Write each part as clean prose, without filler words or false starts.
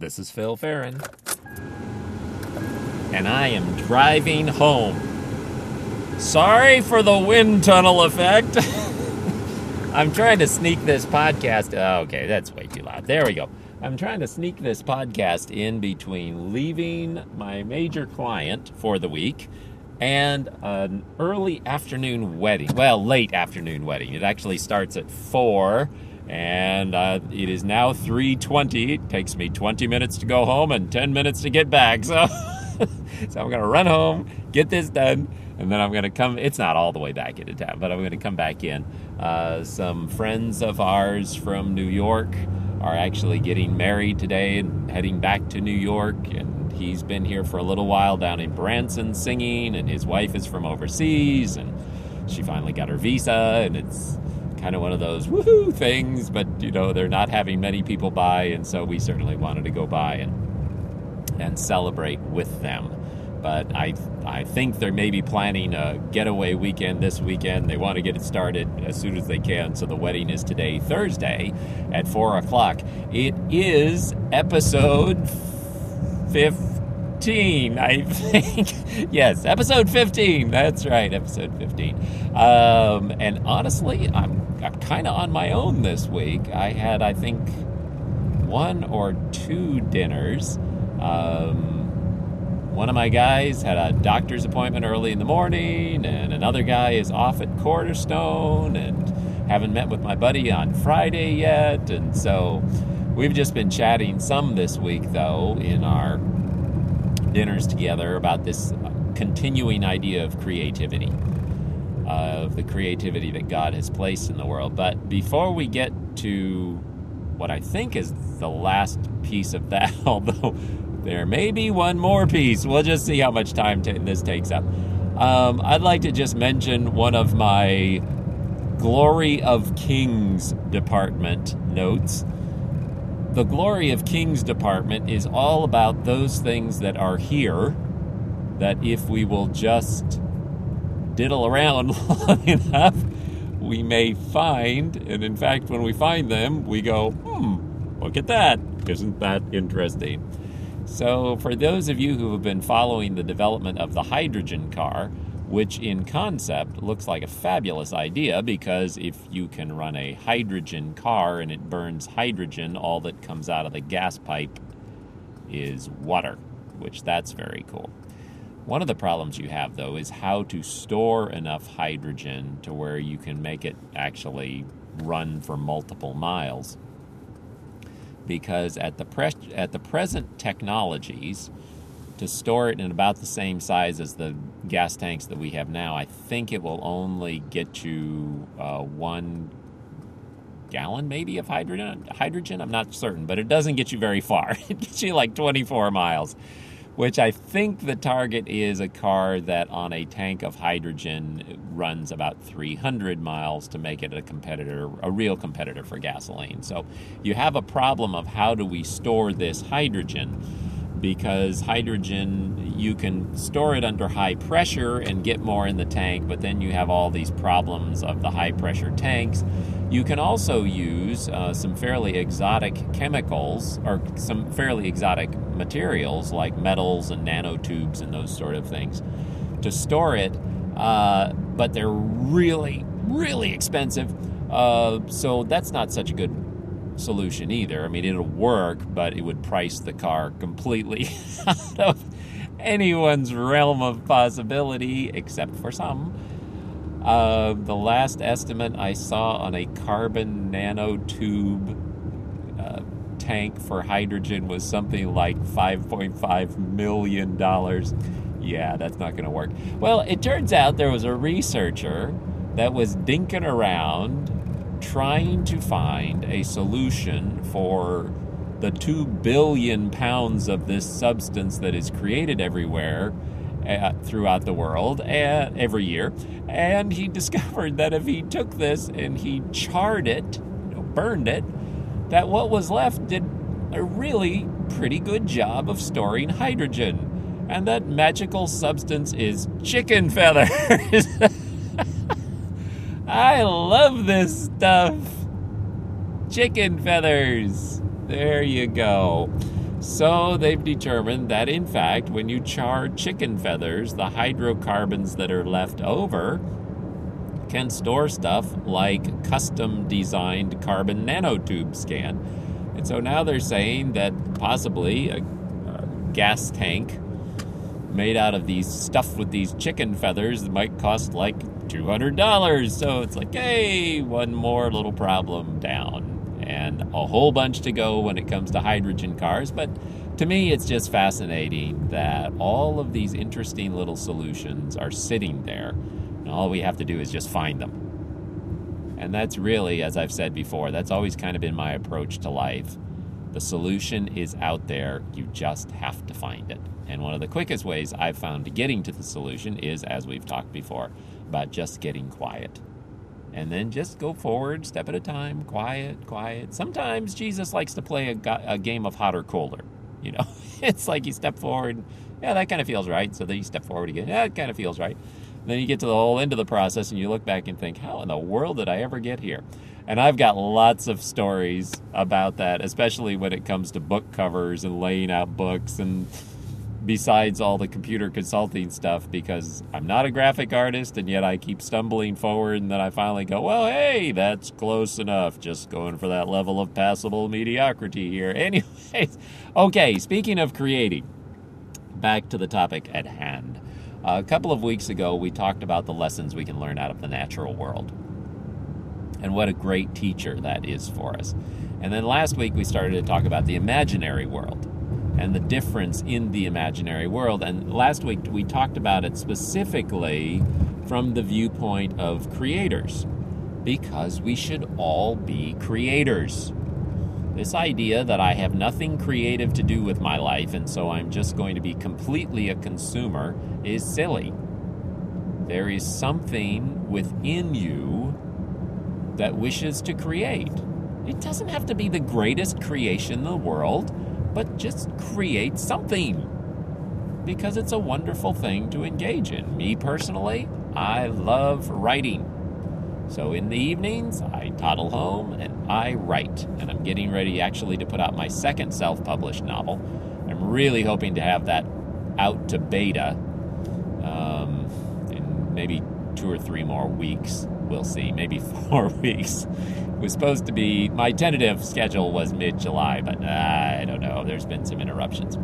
This is Phil Farron, and I am driving home. Sorry for the wind tunnel effect. I'm trying to sneak this podcast. Okay, that's way too loud. There we go. I'm trying to sneak this podcast in between leaving my major client for the week and an early afternoon wedding. Well, late afternoon wedding. It actually starts at 4, and it is now 3:20. It takes me 20 minutes to go home and 10 minutes to get back. So, so I'm going to run home, get this done, and then I'm going to come. It's not all the way back into town, but I'm going to come back in. Some friends of ours from New York are actually getting married today and heading back to New York, and he's been here for a little while down in Branson singing, and his wife is from overseas, and she finally got her visa, and it's kind of one of those woohoo things, but they're not having many people by, and so we certainly wanted to go by and celebrate with them. But I think they're maybe planning a getaway weekend this weekend. They want to get it started as soon as they can. So the wedding is today, Thursday, at 4 o'clock. It is episode 15, I think. Yes, episode 15. That's right, episode 15. And honestly, I'm kind of on my own this week. I had, I think, 1 or 2 dinners. One of my guys had a doctor's appointment early in the morning, and another guy is off at Cornerstone, and haven't met with my buddy on Friday yet. And so we've just been chatting some this week, though, in our dinners together about this continuing idea of creativity, of the creativity that God has placed in the world. But before we get to what I think is the last piece of that, although there may be one more piece. We'll just see how much time this takes up. I'd like to just mention one of my Glory of Kings department notes. The Glory of Kings department is all about those things that are here that if we will just diddle around long enough, we may find. And in fact, when we find them, we go, look at that. Isn't that interesting? So for those of you who have been following the development of the hydrogen car, which in concept looks like a fabulous idea, because if you can run a hydrogen car and it burns hydrogen, all that comes out of the gas pipe is water, which that's very cool. One of the problems you have, though, is how to store enough hydrogen to where you can make it actually run for multiple miles. Because at the present technologies, to store it in about the same size as the gas tanks that we have now, I think it will only get you 1 gallon maybe of hydrogen. I'm not certain, but it doesn't get you very far. It gets you like 24 miles, which I think the target is a car that on a tank of hydrogen runs about 300 miles to make it a real competitor for gasoline. So you have a problem of how do we store this hydrogen, because hydrogen, you can store it under high pressure and get more in the tank, but then you have all these problems of the high pressure tanks. You can also use some fairly exotic chemicals or some fairly exotic materials like metals and nanotubes and those sort of things to store it, but they're really, really expensive. So that's not such a good solution either. I mean, it'll work, but it would price the car completely out of anyone's realm of possibility, except for some. The last estimate I saw on a carbon nanotube tank for hydrogen was something like $5.5 million. Yeah, that's not going to work. Well, it turns out there was a researcher that was dinking around trying to find a solution for the 2 billion pounds of this substance that is created everywhere throughout the world every year. And he discovered that if he took this and he charred it, burned it, that what was left did a really pretty good job of storing hydrogen. And that magical substance is chicken feathers. I love this stuff. Chicken feathers. There you go. So they've determined that, in fact, when you char chicken feathers, the hydrocarbons that are left over can store stuff like custom-designed carbon nanotubes can. And so now they're saying that possibly a gas tank made out of these stuff with these chicken feathers might cost like $200. So it's like, hey, one more little problem down, and a whole bunch to go when it comes to hydrogen cars. But to me, it's just fascinating that all of these interesting little solutions are sitting there, and all we have to do is just find them. And that's really, as I've said before, that's always kind of been my approach to life. The solution is out there. You just have to find it. And one of the quickest ways I've found to getting to the solution is, as we've talked before, about just getting quiet. And then just go forward, step at a time, quiet, quiet. Sometimes Jesus likes to play a game of hot or colder. You know, it's like you step forward, yeah, that kind of feels right. So then you step forward again, yeah, it kind of feels right. Then you get to the whole end of the process and you look back and think, how in the world did I ever get here? And I've got lots of stories about that, especially when it comes to book covers and laying out books, and besides all the computer consulting stuff, because I'm not a graphic artist and yet I keep stumbling forward, and then I finally go, well, hey, that's close enough. Just going for that level of passable mediocrity here. Anyways, okay, speaking of creating, back to the topic at hand. A couple of weeks ago, we talked about the lessons we can learn out of the natural world, and what a great teacher that is for us. And then last week, we started to talk about the imaginary world and the difference in the imaginary world. And last week, we talked about it specifically from the viewpoint of creators, because we should all be creators. This idea that I have nothing creative to do with my life, and so I'm just going to be completely a consumer, is silly. There is something within you that wishes to create. It doesn't have to be the greatest creation in the world, but just create something, because it's a wonderful thing to engage in. Me personally, I love writing. So in the evenings, I toddle home and I write. And I'm getting ready actually to put out my second self-published novel. I'm really hoping to have that out to beta in maybe 2 or 3 more weeks. We'll see, maybe 4 weeks. It was supposed to be, my tentative schedule was mid-July, but I don't know. There's been some interruptions.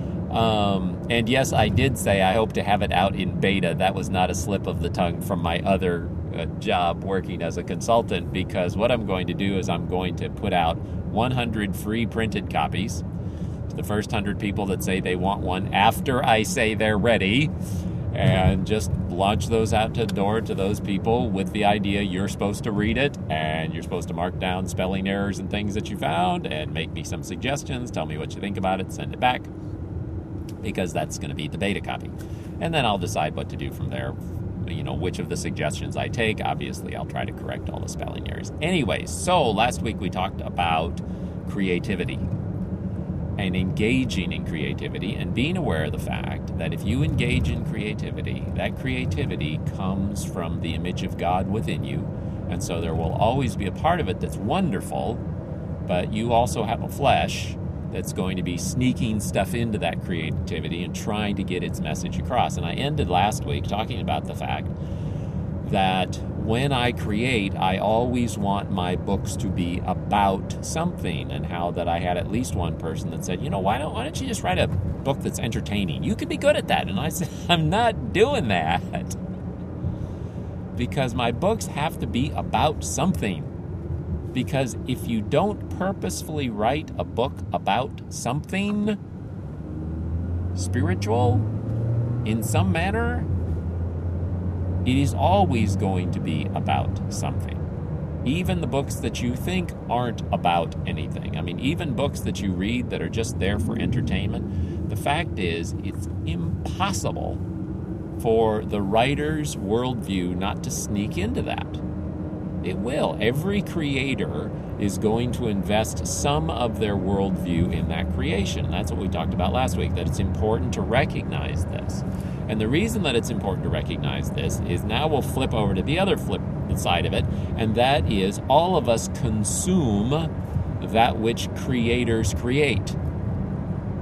And yes, I did say I hope to have it out in beta. That was not a slip of the tongue from my other job working as a consultant, because what I'm going to do is I'm going to put out 100 free printed copies to the first 100 people that say they want one after I say they're ready, and just launch those out to the door to those people with the idea you're supposed to read it, and you're supposed to mark down spelling errors and things that you found and make me some suggestions, tell me what you think about it, send it back, because that's going to be the beta copy. And then I'll decide what to do from there. You know, which of the suggestions I take. Obviously, I'll try to correct all the spelling errors. Anyways, so last week we talked about creativity and engaging in creativity, and being aware of the fact that if you engage in creativity, that creativity comes from the image of God within you. And so there will always be a part of it that's wonderful, but you also have a flesh that's going to be sneaking stuff into that creativity and trying to get its message across. And I ended last week talking about the fact that when I create, I always want my books to be about something, and how that I had at least one person that said, you know, why don't you just write a book that's entertaining? You could be good at that. And I said, I'm not doing that, because my books have to be about something. Because if you don't purposefully write a book about something spiritual in some manner, it is always going to be about something. Even the books that you think aren't about anything. I mean, even books that you read that are just there for entertainment, the fact is it's impossible for the writer's worldview not to sneak into that. It will. Every creator is going to invest some of their worldview in that creation. That's what we talked about last week, that it's important to recognize this. And the reason that it's important to recognize this is now we'll flip over to the other flip side of it, and that is all of us consume that which creators create.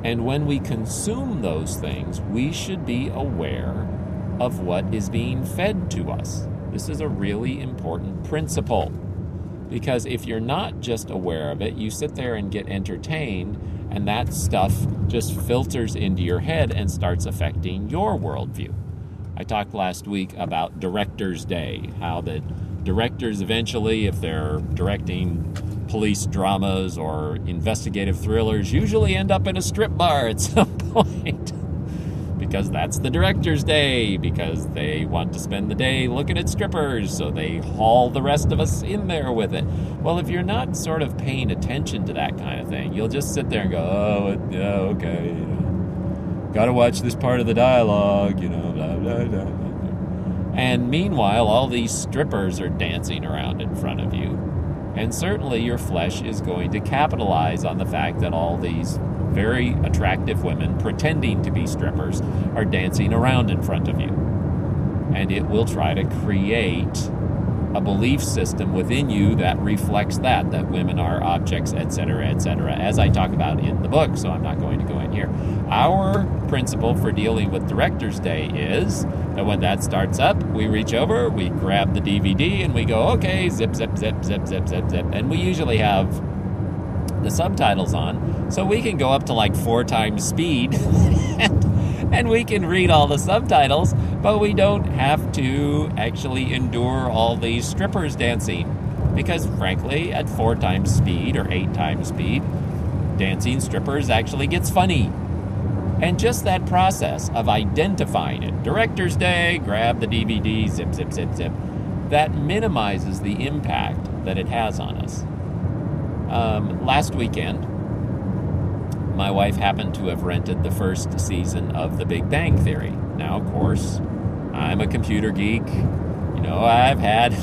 And when we consume those things, we should be aware of what is being fed to us. This is a really important principle, because if you're not just aware of it, you sit there and get entertained, and that stuff just filters into your head and starts affecting your worldview. I talked last week about Director's Day, how the directors eventually, if they're directing police dramas or investigative thrillers, usually end up in a strip bar at some point. Because that's the Director's Day, because they want to spend the day looking at strippers, so they haul the rest of us in there with it. Well, if you're not sort of paying attention to that kind of thing, you'll just sit there and go, oh, yeah, okay, you know, gotta watch this part of the dialogue, you know, blah, blah, blah, blah. And meanwhile, all these strippers are dancing around in front of you. And certainly your flesh is going to capitalize on the fact that all these very attractive women pretending to be strippers are dancing around in front of you. And it will try to create a belief system within you that reflects that women are objects, etc., as I talk about in the book, so I'm not going to go in here. Our principle for dealing with Director's Day is that when that starts up, we reach over, we grab the DVD, and we go, okay, zip, zip, zip, zip, zip, zip, zip. And we usually have the subtitles on, so we can go up to like 4 times speed and we can read all the subtitles, but we don't have to actually endure all these strippers dancing, because frankly, at 4 times speed or 8 times speed, dancing strippers actually gets funny. And just that process of identifying it, Director's Day, grab the DVD, zip, zip, zip, zip, that minimizes the impact that it has on us. Last weekend, my wife happened to have rented the first season of The Big Bang Theory. Now, of course, I'm a computer geek. You know, I've had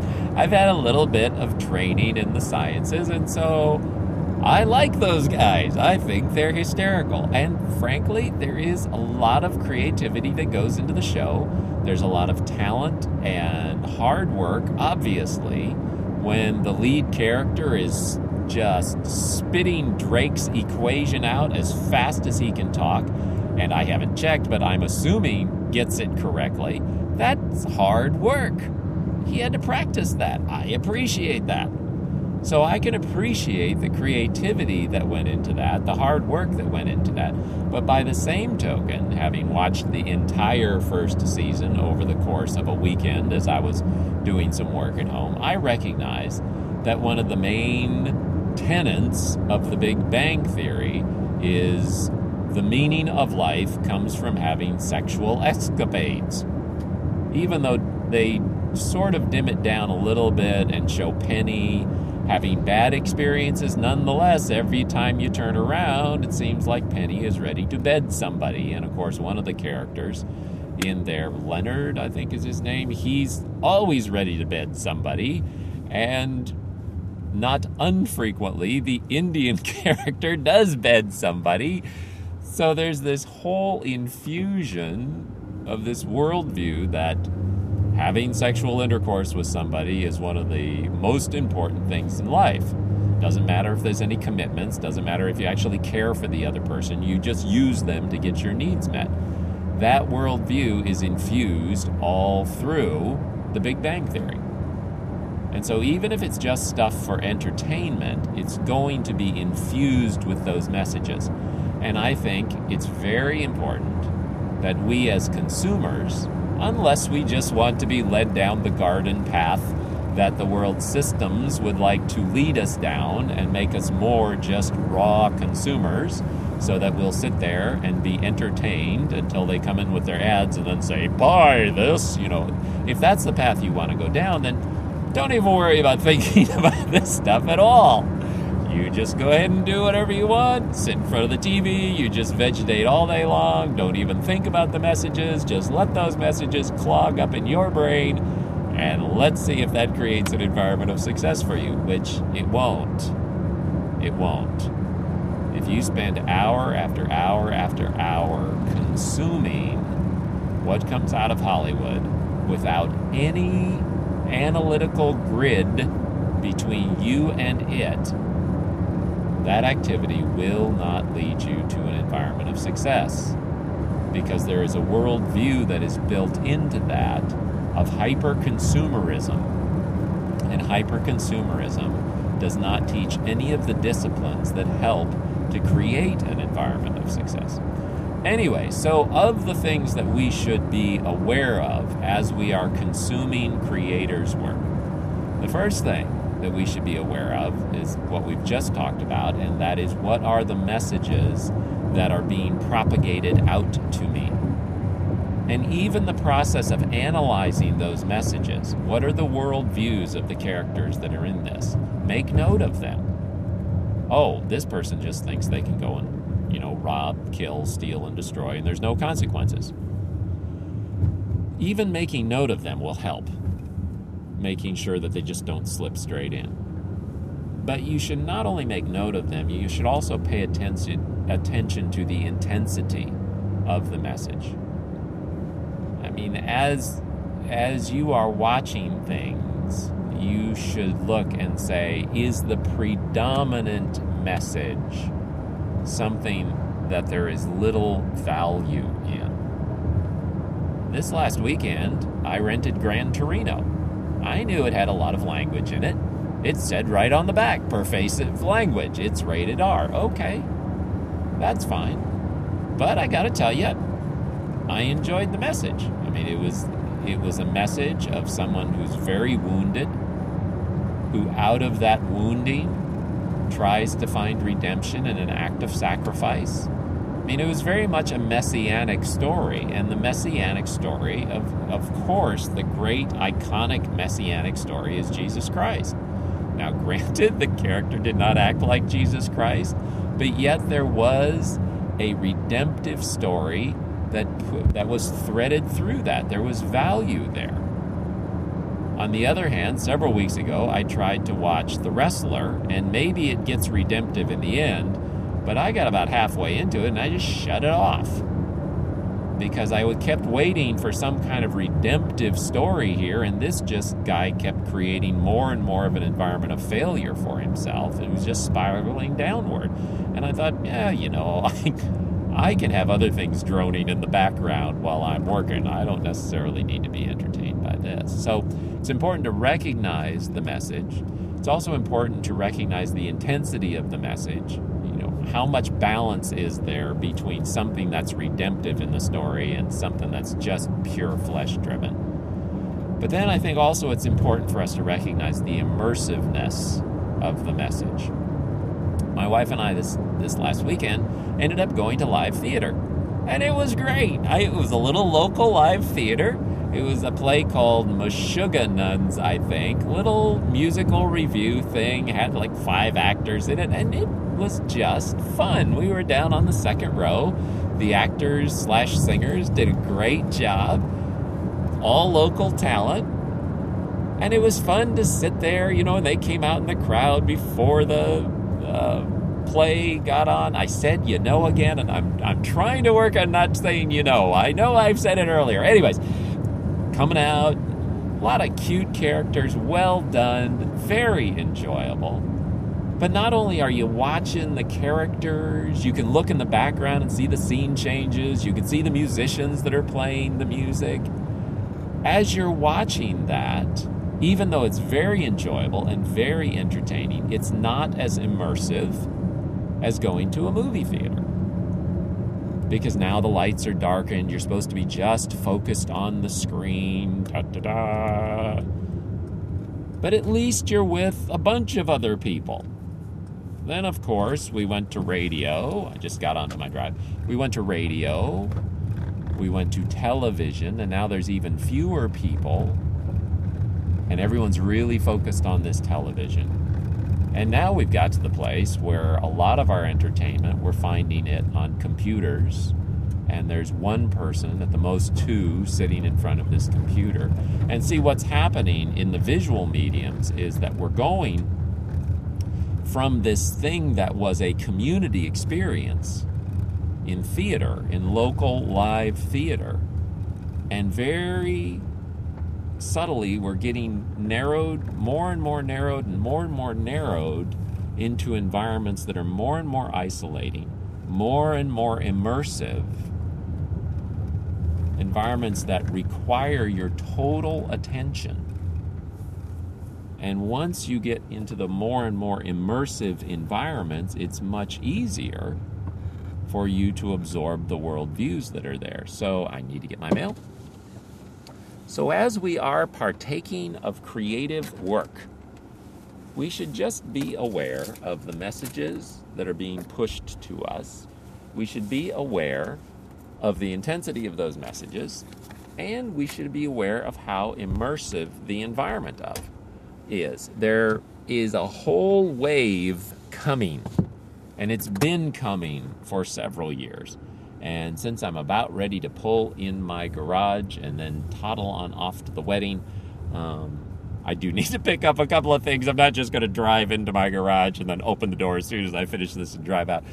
a little bit of training in the sciences, and so I like those guys. I think they're hysterical. And frankly, there is a lot of creativity that goes into the show. There's a lot of talent and hard work, obviously, when the lead character is just spitting Drake's equation out as fast as he can talk, and I haven't checked, but I'm assuming gets it correctly. That's hard work. He had to practice that. I appreciate that. So I can appreciate the creativity that went into that, the hard work that went into that. But by the same token, having watched the entire first season over the course of a weekend as I was doing some work at home, I recognize that one of the main tenets of the Big Bang Theory is the meaning of life comes from having sexual escapades. Even though they sort of dim it down a little bit and show Penny having bad experiences, nonetheless, every time you turn around, it seems like Penny is ready to bed somebody. And of course, one of the characters in there, Leonard, I think is his name, he's always ready to bed somebody. And not unfrequently, the Indian character does bed somebody. So there's this whole infusion of this worldview that having sexual intercourse with somebody is one of the most important things in life. Doesn't matter if there's any commitments, doesn't matter if you actually care for the other person, you just use them to get your needs met. That worldview is infused all through the Big Bang Theory. And so even if it's just stuff for entertainment, it's going to be infused with those messages. And I think it's very important that we as consumers, unless we just want to be led down the garden path that the world systems would like to lead us down and make us more just raw consumers, so that we'll sit there and be entertained until they come in with their ads and then say, buy this. You know, if that's the path you want to go down, then don't even worry about thinking about this stuff at all. You just go ahead and do whatever you want. Sit in front of the TV. You just vegetate all day long. Don't even think about the messages. Just let those messages clog up in your brain, and let's see if that creates an environment of success for you, which it won't. It won't. If you spend hour after hour after hour consuming what comes out of Hollywood without any analytical grid between you and it, that activity will not lead you to an environment of success, because there is a worldview that is built into that of hyper-consumerism. And hyper-consumerism does not teach any of the disciplines that help to create an environment of success. Anyway, so of the things that we should be aware of as we are consuming creators' work, the first thing that we should be aware of is what we've just talked about, and that is, what are the messages that are being propagated out to me? And even the process of analyzing those messages. What are the worldviews of the characters that are in this? Make note of them. Oh, this person just thinks they can go and, rob, kill, steal, and destroy, and there's no consequences. Even making note of them will help, making sure that they just don't slip straight in. But you should not only make note of them, you should also pay attention to the intensity of the message. I mean, as you are watching things, you should look and say, is the predominant message something that there is little value in? This last weekend, I rented Gran Torino. I knew it had a lot of language in it. It said right on the back, pervasive language. It's rated R. Okay, that's fine. But I gotta tell you, I enjoyed the message. I mean, it was a message of someone who's very wounded, who out of that wounding tries to find redemption in an act of sacrifice. I mean, it was very much a messianic story, and the messianic story, of course, the great iconic messianic story is Jesus Christ. Now, granted, the character did not act like Jesus Christ, but yet there was a redemptive story that was threaded through that. There was value there. On the other hand, several weeks ago, I tried to watch The Wrestler, and maybe it gets redemptive in the end, but I got about halfway into it and I just shut it off, because I kept waiting for some kind of redemptive story here, and this guy kept creating more and more of an environment of failure for himself. It was just spiraling downward. And I thought, yeah, I can have other things droning in the background while I'm working. I don't necessarily need to be entertained by this. So it's important to recognize the message. It's also important to recognize the intensity of the message. How much balance is there between something that's redemptive in the story and something that's just pure flesh-driven? But then I think also it's important for us to recognize the immersiveness of the message. My wife and I this last weekend ended up going to live theater, and it was great. It was a little local live theater. It was a play called Meshuggah Nuns, I think. Little musical review thing, had like 5 actors in it, and it was just fun. We were down on the second row. The actors/singers did a great job. All local talent. And it was fun to sit there, and they came out in the crowd before the play got on. I said, again, and I'm trying to work on not saying, I know I've said it earlier. Anyways, coming out, a lot of cute characters, well done, very enjoyable. But not only are you watching the characters, you can look in the background and see the scene changes, you can see the musicians that are playing the music. As you're watching that, even though it's very enjoyable and very entertaining, it's not as immersive as going to a movie theater. Because now the lights are darkened, you're supposed to be just focused on the screen. Da-da-da. But at least you're with a bunch of other people. Then, of course, we went to radio. I just got onto my drive. We went to radio. We went to television, and now there's even fewer people. And everyone's really focused on this television. And now we've got to the place where a lot of our entertainment, we're finding it on computers. And there's one person, at the most 2, sitting in front of this computer. And see, what's happening in the visual mediums is that we're going from this thing that was a community experience in theater, in local live theater, and very subtly we're getting narrowed, more and more narrowed, and more narrowed into environments that are more and more isolating, more and more immersive, environments that require your total attention. And once you get into the more and more immersive environments, it's much easier for you to absorb the worldviews that are there. So I need to get my mail. So as we are partaking of creative work, we should just be aware of the messages that are being pushed to us. We should be aware of the intensity of those messages, and we should be aware of how immersive the environment is. There is a whole wave coming, and it's been coming for several years. And since I'm about ready to pull in my garage and then toddle on off to the wedding, I do need to pick up a couple of things. I'm not just going to drive into my garage and then open the door as soon as I finish this and drive out.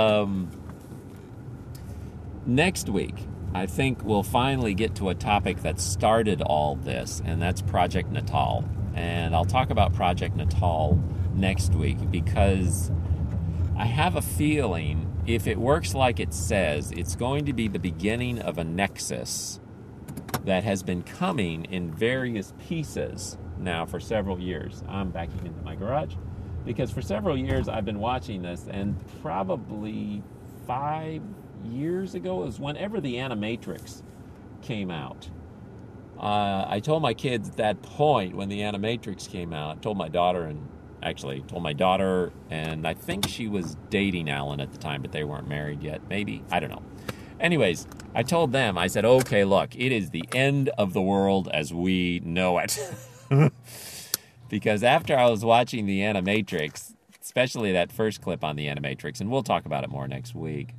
Next week, I think we'll finally get to a topic that started all this, and that's Project Natal. And I'll talk about Project Natal next week because I have a feeling if it works like it says, it's going to be the beginning of a nexus that has been coming in various pieces now for several years. I'm backing into my garage because for several years I've been watching this, and probably 5 years ago is whenever the Animatrix came out. I told my kids at that point when the Animatrix came out, told my daughter, and I think she was dating Alan at the time, but they weren't married yet. Maybe. I don't know. Anyways, I told them, I said, okay, look, it is the end of the world as we know it. Because after I was watching the Animatrix, especially that first clip on the Animatrix, and we'll talk about it more next week,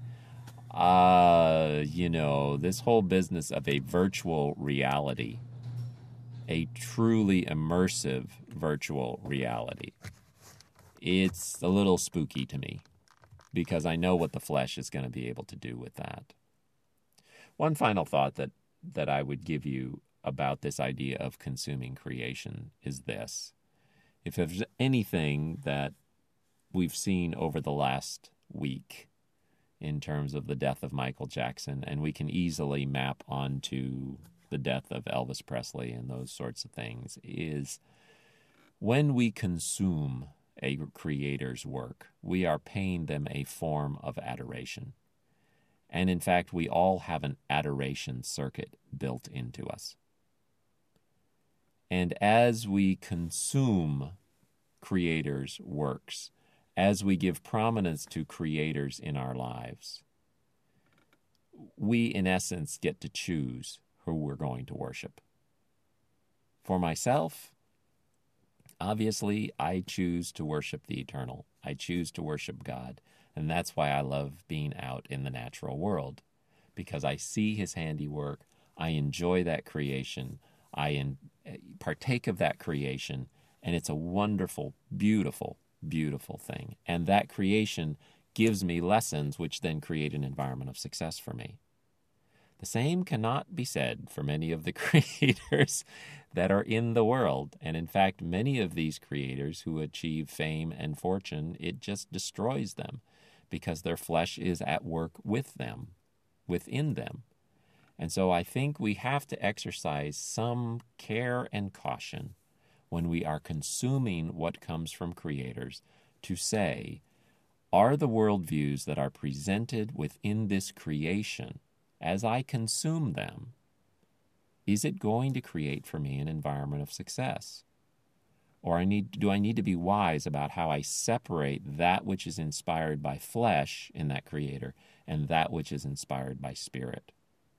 this whole business of a virtual reality, a truly immersive virtual reality, it's a little spooky to me because I know what the flesh is going to be able to do with that. One final thought that I would give you about this idea of consuming creation is this. If there's anything that we've seen over the last week in terms of the death of Michael Jackson, and we can easily map onto the death of Elvis Presley and those sorts of things, is when we consume a creator's work, we are paying them a form of adoration. And in fact, we all have an adoration circuit built into us. And as we consume creators' works, as we give prominence to creators in our lives, we, in essence, get to choose who we're going to worship. For myself, obviously, I choose to worship the eternal. I choose to worship God. And that's why I love being out in the natural world, because I see his handiwork. I enjoy that creation. I partake of that creation. And it's a wonderful, beautiful, beautiful thing. And that creation gives me lessons which then create an environment of success for me. The same cannot be said for many of the creators that are in the world. And in fact, many of these creators who achieve fame and fortune, it just destroys them because their flesh is at work with them, within them. And so I think we have to exercise some care and caution when we are consuming what comes from creators to say, are the worldviews that are presented within this creation, as I consume them, is it going to create for me an environment of success? Or do I need to be wise about how I separate that which is inspired by flesh in that creator and that which is inspired by spirit?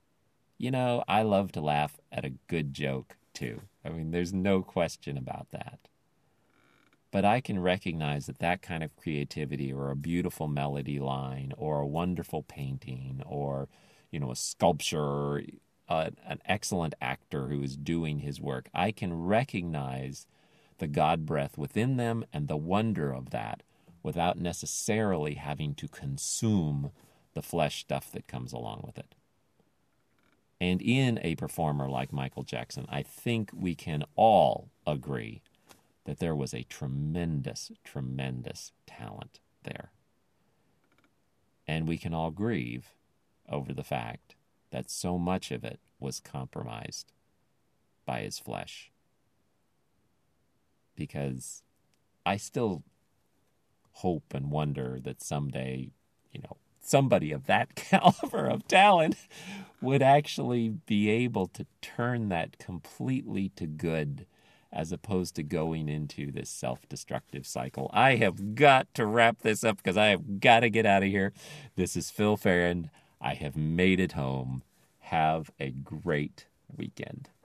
I love to laugh at a good joke too. I mean, there's no question about that. But I can recognize that kind of creativity, or a beautiful melody line, or a wonderful painting, or a sculpture, an excellent actor who is doing his work, I can recognize the God breath within them and the wonder of that without necessarily having to consume the flesh stuff that comes along with it. And in a performer like Michael Jackson, I think we can all agree that there was a tremendous, tremendous talent there. And we can all grieve over the fact that so much of it was compromised by his flesh. Because I still hope and wonder that someday, somebody of that caliber of talent would actually be able to turn that completely to good, as opposed to going into this self-destructive cycle. I have got to wrap this up because I have got to get out of here. This is Phil Farron. I have made it home. Have a great weekend.